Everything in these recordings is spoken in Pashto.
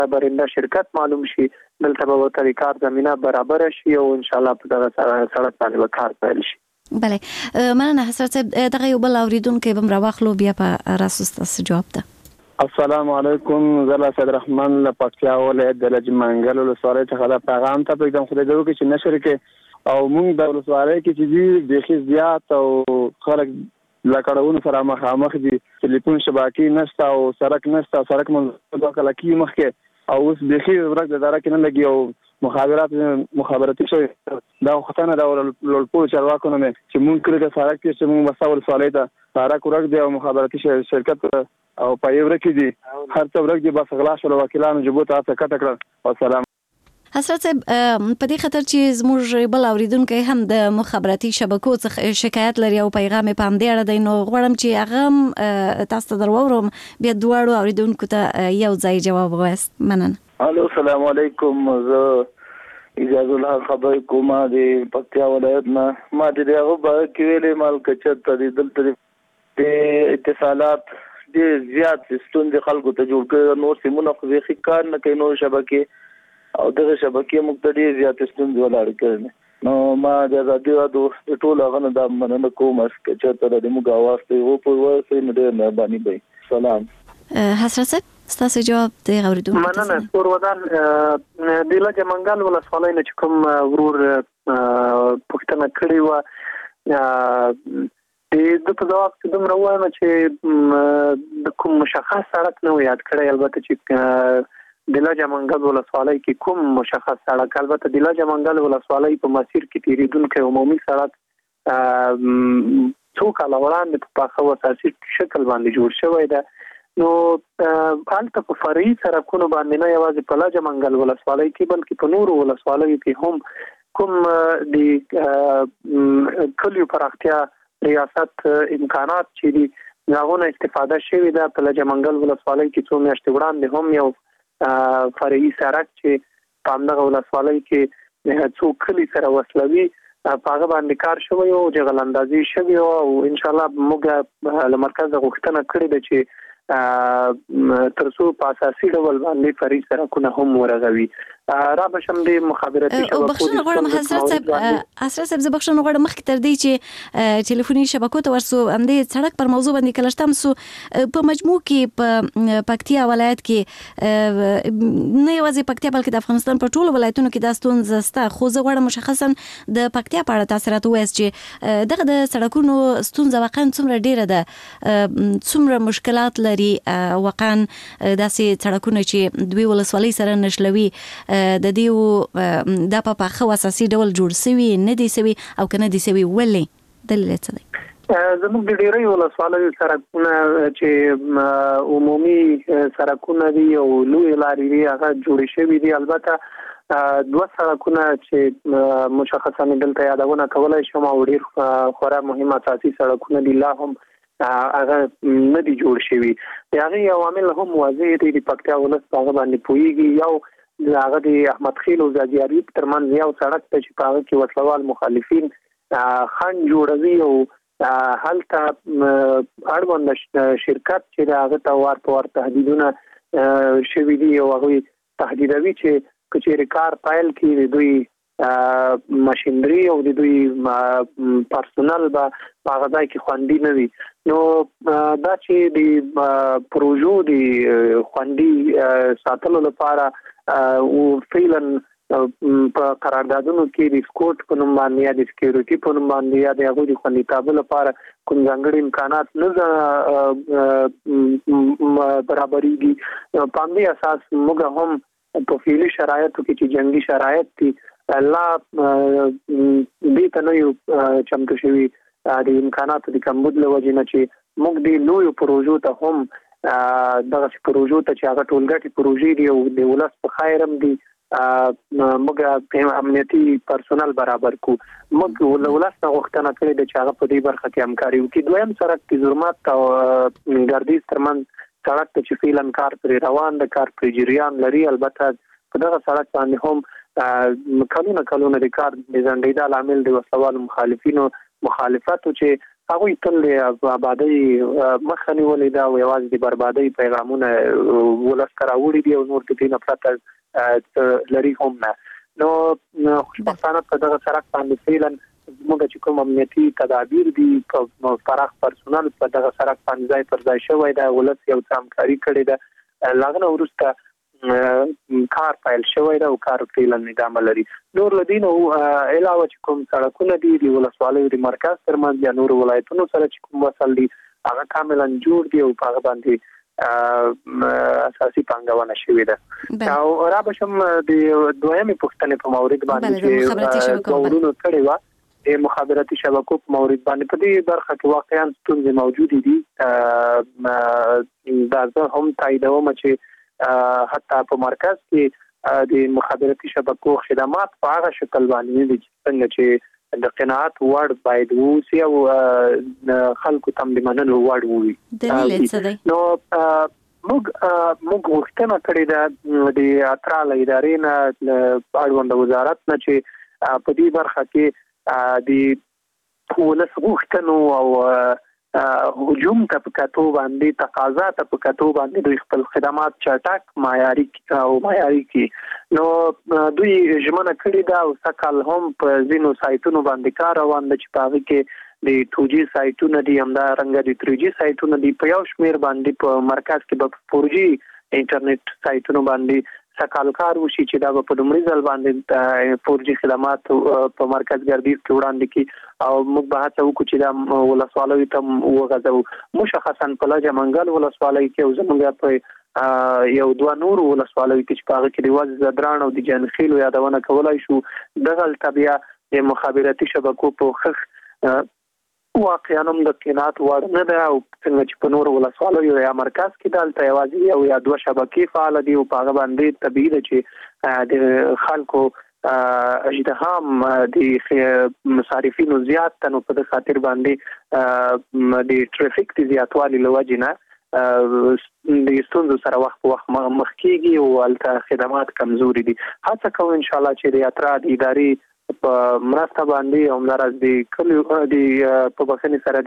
برنده شرکت معلوم شي دلته به ورته کار زمینه برابر شي او ان شاء الله په دغه سړک باندې کار پیل شي. بله مننه حضرت صاحب. دغه یو بل اوریدونکو به راوخلو بیا په راسوسته جواب ده. السلام علیکم. زه سید رحمان له پکتیا ولایت د لجمنګل ولسوالۍ څخه دا پیغام ته پیغام خو دې وکړي چې نشر کې او موږ د ولسوالۍ کې چې د خې زیات او خلک لکړهونو سره مخامخ دي. ټلیفون شبکې نشته او سړک نشته. سړک منځ کله کې مخکې او اوس د خې ورک د دره کې نه لګي او مخابراتي شوی دا وختونه دا لولپو چارواکو نه چې مونږ کړی د سړک کې چې مونږ وساول ولسوالۍ ته سړک ورک دی او مخابراتي شرکت او پای ورک دي هر څه ورک دي بس غلا شول وکیلانو جبوت ته کټ کړ. والسلام. حضرت صاحب په دې خاطر چې زموږ بل اوریدونکو هم د مخابراتي شبکو څخه شکایت لري او پیغام په همدې اړه دی نو غواړم چې هغه تاسو ته درورم بیا دواړو اوریدونکو ته یو ځای جواب وایست. مننه. الو السلام علیکم. زه اجازه الله خبر کوم د پکتیا ولایت نه. ما د هغه په کې ویلې مال کچت د دلته د اتصالات د زیات ستوندې خلکو ته جوړ کړ. نور سیمونه خو ځکه کار نه کوي. نور شبکې او دغه شبکې مقتدی زیات ستوندې ولاړ کړي. نو ما د ازادي رادیو د ټول هغه د مننه کوم چې ته د موږ اواز ته وو په ورسې نه ډېر مهرباني وي. سلام. حضرت صاحب ستاسو جواب دی اوریدونکو ته. مننه. پورودان د لجمنګل ولسوالۍ نه کوم ورور پښتنه کړی و د په جواب کې دومره وایم چې د کوم مشخص سړک نه یاد کړی. البته چې د لجمنګل ولسوالۍ کې کوم مشخص سړک البته د لجمنګل ولسوالۍ په مسیر کې تیریدونکو عمومي سړک څو کاله وړاندې په پاخه اساسي شکل باندې جوړ شوی ده. نو حالت په فرعي سړکونو باندې نه یوازې په لجمنګل ولسوالۍ کې بلکې په نورو ولسوالیو کې هم کوم د کلیو پراختیا ریاست امکانات چې دي هغه استفاده شوی ده. په لجمنګل ولسوالۍ کې څو میاشتې وړاندې هم یو فرعي سړک چې په همدغه ولسوالۍ کې څو کلی سره وصلوي په هغه باندې کار شوی او جغل اندازي شوی او ان شاء الله موږ له مرکز غوښتنه کړې ده چې ترڅو په اساسي ډول باندې فرعي سړکونه هم ورغوي. را بشم د مخابراتي شبکو بخښنه غواړم حضرت صاحب زه بخښنه غواړم مخکې تر دې چې ټلیفوني شبکو ته ورسو همدې سړک پر موضوع باندې کلشتم سو په مجموع کې په پکتیا ولایت کې نه یوازې پکتیا بلکې د افغانستان په ټولو ولایتونو کې دا ستونزه شته. خو زه غواړم مشخصا د پکتیا په اړه تاسو راته ووایئ چې دغه د سړکونو ستونزه واقعا څومره ډیره ده، څومره مشکلات لري، واقعا داسې سړکونه چې دوی ولسوالۍ سره نښلوي د دې د په پاخه اساسي ډول جوړ سوي نه دي سوي او کنه دي سوي ولې دلیل څه دی؟ زموږ د ډیری ولسوالۍ سړکونه چې عمومي سړکونه دي او لوی لارې دي هغه جوړ شوي دي. البته دوه سړکونه چې مشخصا دلته یادونه کولای شم او ډیر خورا مهم اساسي سړکونه دي لا هم هغه نه دي جوړ شوي. هغه عوامل هم واضح دي د پکتیا ولس هغه باندې پويږي. یو هغه د احمد خیل او زاجیاری ترمنځ یو سړک ته چې په هغه کې وسلوال مخالفین خنډ جوړوي او هلته اړوند شرکت چې هغه ته وار تهدیدونه شوي دي او هغه تهدیدوي چې کچېر کار فایل کې دوی ماشينري او د دوی پرسونل به هغه ځای کې خوندي نه وي. نو دا چې د پروژو د خوندي ساتلو لپاره او فعلا په قراردادونو کې د سکوټ په نوم باندې یا د سکیورټي په نوم باندې یا د هغوی د خوندیتابه لپاره کوم ځانګړي امکانات نه برابرېږي. په همدې اساس موږ هم په فعلي شرایطو کې چې جنګي شرایط دي لا دې ته نه یو چمتو شوي د امکاناتو د کمبود له وجې نه چې موږ د لویو پروژو ته هم دغه پروژو ته چې هغه ټولګټي پروژې دي او د ولس په خیر هم دي موږ امنیتي پرسونل برابر کو. موږ ولس ته غوښتنه کړې ده چې هغه په دې برخه کې همکاري وکړي. دویم سړک د زرمات او ګردیز ترمنځ سړک ته چې فعلا کار پرې روان ده، کار پرې جریان لري. البته په دغه سړک باندې هم کلونه د کار د ځنډېدا لامل د وسلوالو مخالفینو مخالفتو چې هغه تل آبادی مخنی ولې دا یوازې د بربادي پیغامونه ولسکرا وړي دي او نور د دې نه پرته لري هم نه نو خوشبختانه په دغه سرک باندې فعلا موږ چې کوم امنیتي تدابیر دي په فراخ پرسونل په دغه سرک باندې ځای پر ځای شوی دا ولس یو همکاري کړې ده لاغنه ورسته کار فایل شوی دا او کار فعلا ادامه لري نور لدین او علاوه چې کوم سړکونه دي د ولسوالۍ د مرکز ترمنځ یا نور ولایتونو سره چې کوم وصل دي هغه کاملا جوړ دي او په هغه باندې اساسي پانګونه شوې ده او را بشم د دویمې پوښتنې په مورید باندې چې ورونو کړي و د مخابراتي شبکو په مورید باندې په دې برخه کې واقعا ستونزې موجود دي دا زه هم تاییدوم چې حتی په مرکز کې د مخابراتي شبکو خدمات په هغه شکل باندې دي څنګه چې د قناعت وړ باید ووسي او خلکو تم د منلو وړ وي نو موږ وختونه کړی دا د اترال ادارې نه اړوند وزارت نه چې په دې برخه کې د ولس غوښتنو او هجوم ته په کتو باندې تقاضا ته په کتو باندې دوی خپل خدمات چټک معیاري کی نو دوی ژمنه کړې ده او سکهال هم په ځینو سایټونو باندې کار روان دي چې په هغه کې د 2G سایټونو دي همدا رنګ د 3G سایټونو دي په یو شمیر باندې په مرکز کې په 4G انټرنیټ سایټونو باندې سکهال کار وشي چې دا په دومره ځل باندې 4G خدمات په مرکز ګردیز کې وړاندې کی او موږ به هڅه وکړو چې دا ولسوالۍ ته وغځو مشخصا په لجه منګل ولسوالۍ کې او زموږ په یو دوه نور ولسوالۍ کې چې په هغه کې د وځ زدران او د جنخیل یادونه کولای شو دغه طبيعه د مخابراتي شبکو په خخ واقعا هم د قناعت وړ نه ده او څنګه چې په نور ولسوالیو یا مرکز کې دلته یوازې یو یا دوه شبکې فعال دي او په هغه باندې طبیعي ده چې د خلکو اجتهام د مصارفینو زیات تنو په خاطر باندې د ټریفیک د زیاتوالي لوجه نه د ستونزو سره وخت په وخت مخ کیږي او البته خدمات کمزوري دي هڅه کوو ان شاء الله چې د اترا د ادارې په مرسته باندې همدارس د کلیو د په بخښنې سره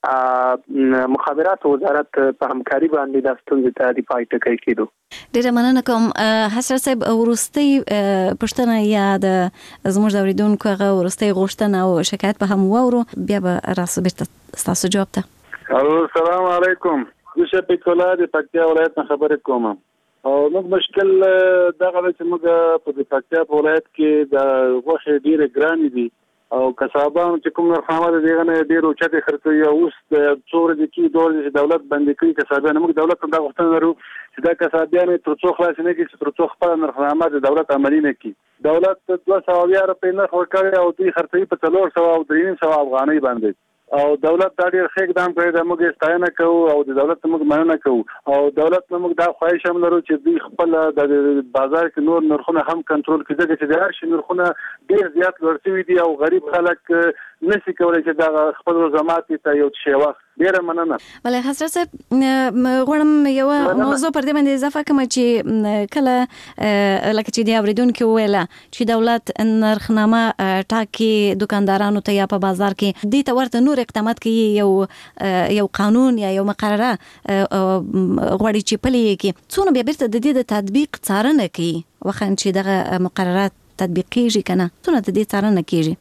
د مخابرات وزارت په همکاري باندې د ستونزې ته د پای ټکی کېدو ډیره مننه کوم حسرت صاحب ورستي پښتنه یا د زموږ د اوریدونکو هغه ورستي غوښتنه او شکایت به هم وورو بیا به راسو بیرته تاسو جواب ته السلام علیکم زه شفیق الله د پکتیا ولایت نه خبرې کوم او موږ مشکل دغه چې موږ په پکتیا ولایت کې د غوښې ډېر ګران دي او کسبان چې کوم خامه دغه نه ډېر اوچته خرڅوي او اوس د څور د کی دولت باندې کوي کسبان موږ دولت ته غوښتنه لرو چې دا کسبان تر څو خلاص نه کیږي تر څو خپل نرخنامه د دولت عملی نه کوي دولت 200 روپۍ نه ورکړي او دوی خرڅوي په 300 او 300 افغانۍ باندې او دولت دا ډېر ښه اقدام کړی دا موږ ستاینه کوو او د دولت موږ مننه کوو او دولت موږ دا خواهش هم لرو چې دوی خپل د بازار کې نور نرخونه هم کنټرول کړي چې د هر شي نرخونه ډېر زیات لوړ شوي دي او غریب خلک نشي کولای چې دا خپل روزمات ته یو شی واخلي ډیره مننه ولې حضرت صاحب غواړم یو موضوع پر دې باندې اضافه کوم چې کله لکه چې دی اوریدونکو ویله چې دولت نرخنامه ټاکي دکاندارانو ته یا په بازار کې دې ته ورته نور اقدامات کوي یو قانون یا یو مقرره غواړي چې پلي کې څونه بیا بیرته د دې د تطبیق څارنه کوي وخت چې دغه مقررات تطبیق کیږي کنه څونه د دې څارنه کیږي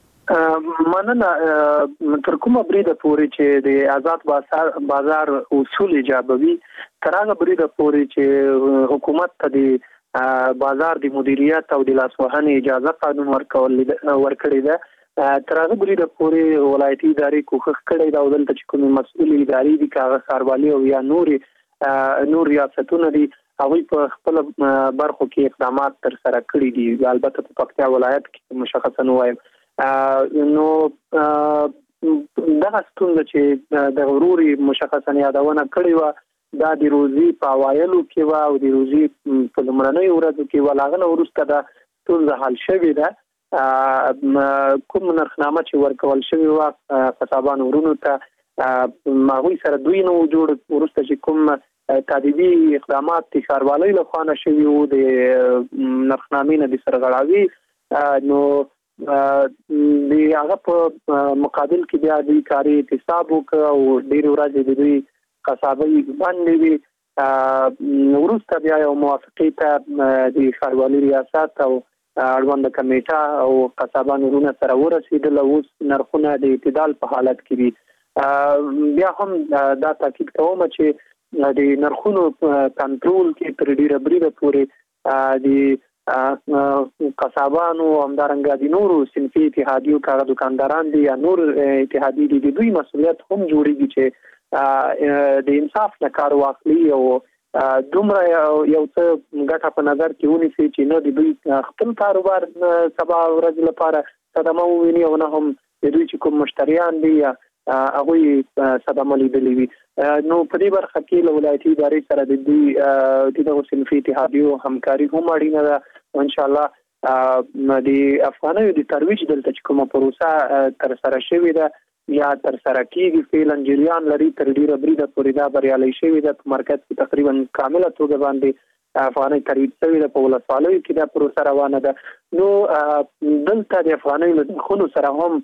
مننه تر کومه بریده پورې چې د آزاد بازار اصول ایجابوي تر هغه بریده پورې چې حکومت ته د بازار د مدیریت او د لاسوهنې اجازه قانون ورکړی ده تر هغه بریده پورې ولایتي ادارې کوښښ کړی دا دلته چې کوم مسؤل ادارې دي کاغذ سروالي او یا نور ریاستونه دي هغه په خپل برخو کې اقدامات تر سره کړی دي البته په پکتیا ولایت کې مشخصا وایم نو دغه ستونزه چې د غروري مشخصا یادونه کړې و دا د روزي په اوایلو کې و او د روزي په لمړنۍ ورځو کې ولاغنه ورسته دا ستونزه حل شوې ده کوم نرخنامه چې ورکول شوی و کسبان ورونو ته ماغوي سره دوی نو جوړ ورسته چې کوم تادیبي اقدامات د ښاروالۍ لخوا نشوي او د نرخنامې نه د سرغړاوي نو د هغه په مقابل کې بیا د کاري احتساب او ډیر ورځې د دوی قصابي باندې وی ورسته بیا یو موافقه ته د ښاروالي ریاست او اړوند کمیټه او قصابانو رونه سره ورسېدل. اوس نرخونه د اعتدال په حالت کې دي. بیا هم دا تاکید کوم چې د نرخونو کنټرول کې تر ډیره بریده پورې د قصابانو همدارنګه د نورو صنفي اتحادیو کاغه دکانداران دي یا نور اتحادیې دي د دوی مسؤلیت هم جوړیږي چې د انصاف نه کار واخلي او دومره یو څه ګټه په نظر کې ونیسي چې نه د دوی خپل کاروبار سبا ورځ لپاره صدمه وویني او نه هم د دوی چې کوم مشتریان دي هغه صدمه لیدلې وي. نو په دې برخه کې له ولایتي ادارې سره د دوی د صنفي اتحادیو همکاري هم اړینه ده. ان شاء الله د افغانیو د ترویج دلته چې کومه پروسه تر سره شوې ده یا تر سره کېږي فعلا جریان لري تر ډیره بریده پورې دا بریالي شوی ده. په مرکز کې تقریبا کامله توګه باندې افغاني ترویج شوی ده. په ولسوالیو کې دا پروسه روانه ده. نو دلته د افغاني مدخونو سره هم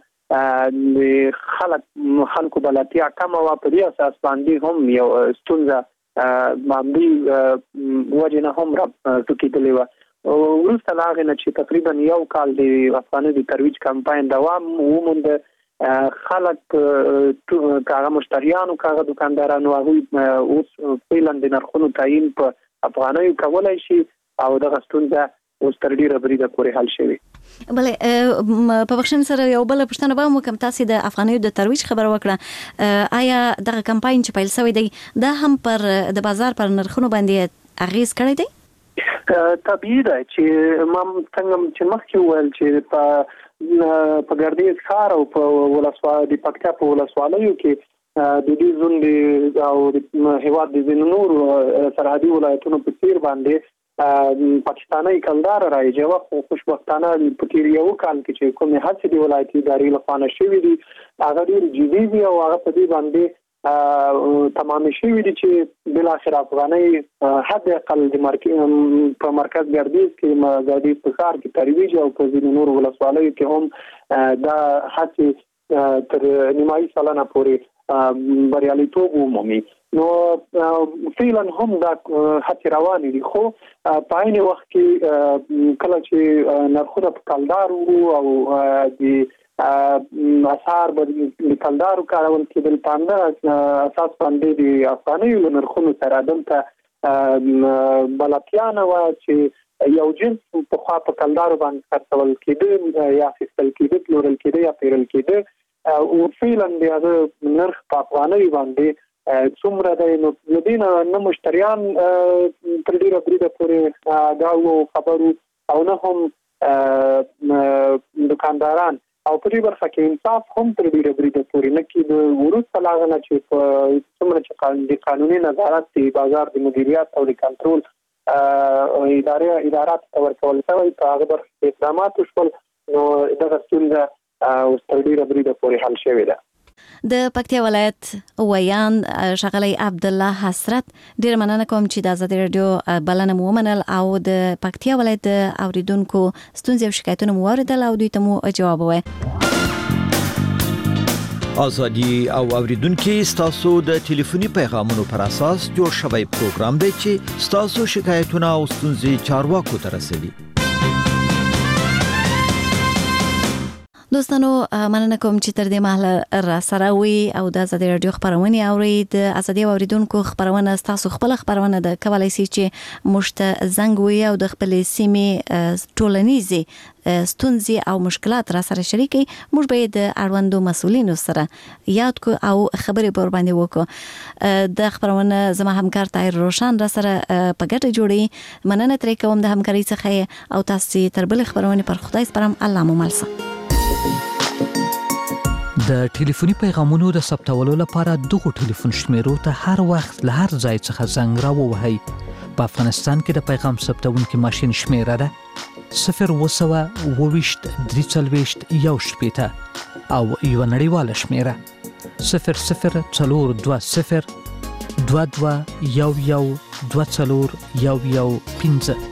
خلکو بلاتیا کم او په دې اساس باندې هم یو ستونزه معمولی وجه نه هم ټوکېدلې وه. وروسته له هغې نه چې تقریبا یو کال د افغاني د ترویج کمپاین دوام ومونده خلک کاغه مشتریانو کاغه دکاندارانو هغه اوس فعلا د نرخونو تعیین په افغانیو کولای شي او د غستونځه اوس تر ډیره بریده پورې حل شوی. بلې په بخښنې سره یو بل پوښتنه به مو کوم تاسو د افغانیو د ترویج خبر وکړه آیا دغه کمپاین چې پیل شوی دی دا هم پر د بازار پر نرخونو باندې اغیز کړی دی؟ طبیعي ده چې ما څنګه چې مخکې وویل چې په ګردیز ښار او په ولسوالۍ د پکتیا په ولسوالیو کې د دې زون او د هیواد د ځینو نورو سرحدي ولایتونو په څیر باندې پاکستاني کلدار راځي. خو خوشبختانه په تیر یو کال کې چې کومه هڅې د ولایتي ادارې لخوا شوې دي هغه ډېر جدي دي او هغه په دې باندې تمام شوی دي چې بل اخر افغاني حد اقل د په مرکز ګردیز کې ګردیز په ښار کې ترویج او په ځینو نورو ولسوالیو کې هم دا هڅې تر نیمایي سلنه پورې بریالیتوب ومومي. نو فعلا هم دا هڅې روانې دي. خو په عین وخت کې کله چې نرخونه په کلدار وو او د اسعار د کلدارو کارول کېدل په اساس باندې د افغانیو نرخونو سره دلته بلاتیا نه وه چې یو جنس په خوا په کلدارو باندې خرڅول کېده یا اخیستل کېده پلورل کېده یا پیرل کېده او فعلا د هغه نرخ په افغانیو باندې څومره دی نو د دې نه مشتریان تر ډیره بریده پورې دا خبرو او نه هم دکانداران او په دې برخه کې انصاف هم تر ډیره بریده پورې نه کېده. وروسته له هغه نه چې په څومره چې د قانوني نظارت د بازار د مدیریت او د کنټرول ادارات ته ورکول شوی په هغه برخه کې اقدامات وشول نو دغه ستونزه اوس تر ډیره بریده پورې حل شوې ده. د پکتیا ولایت ویان ښاغلی عبدالله حسرت ډیر مننه کوم چې د ازادي راډیو بلنه مو ومنل او د پکتیا ولایت اوریدونکو ستونزې او شکایتونه مو واوریدل او دوی ته مو جواب ووایه. ازادي او اوریدونکو ستاسو د ټلیفوني پیغامونو پر اساس جوړ شوی پروګرام دی چې ستاسو شکایتونه او ستونزې چارواکو ته رسوي. دوستانو مننه کوم چې تر دې مهاله را سره وي او د ازادي راډیو خبرونه اوري. د ازادي اوریدونکو خبرونه تاسو خپل خبرونه د کولای شي چې مشت زنګ وي او د خپل سیمې ټولنیزي ستونزې او مشکلات را سره شریکي. موږ به د اړوندو مسؤلینو سره یاد کو او خبرې پر باندې وکړو. د خبرونه زما همکار طاهر روشن را سره په ګډه جوړي. مننه ترې کوم د همکاري څخه او تاسو تر بل خبرونه پر خدای سپارم. الله مو مل شه. د ټلیفوني پیغامونو د ثبتولو لپاره دغه ټلیفون شمیرو ته هر وخت له هر ځای څخه زنګ راووهئ. په افغانستان کې د پیغام ثبتونکي ماشین شمیره ده 020 23 1 او یو نړیواله شمیره 00 420 22 11 24 15.